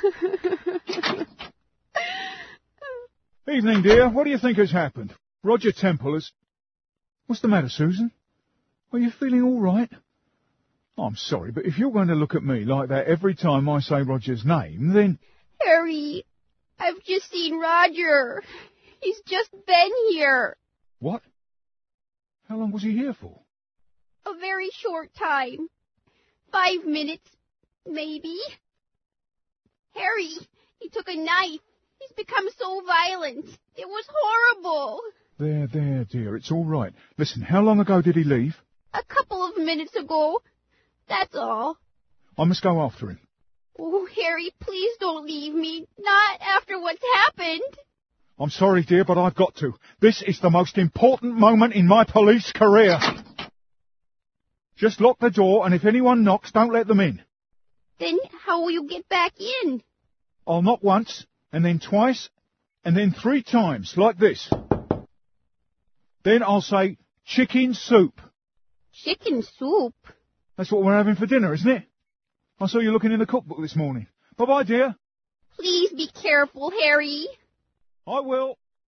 Evening, dear. What do you think has happened? Roger Temple has... What's the matter, Susan? Are you feeling all right? I'm sorry, but if you're going to look at me like that every time I say Roger's name, then... Harry, I've just seen Roger. He's just been here. What? How long was he here for? A very short time. 5 minutes, maybe. Harry, he took a knife. He's become so violent. It was horrible. There, dear. It's all right. Listen, how long ago did he leave? A couple of minutes ago. That's all. I must go after him. Oh, Harry, please don't leave me. Not after what's happened. I'm sorry, dear, but I've got to. This is the most important moment in my police career. Just lock the door, and if anyone knocks, don't let them in. Then how will you get back in? I'll knock once, and then twice, and then 3 times, like this. Then I'll say, chicken soup. Chicken soup? That's what we're having for dinner, isn't it? I saw you looking in the cookbook this morning. Bye-bye, dear. Please be careful, Harry. I will.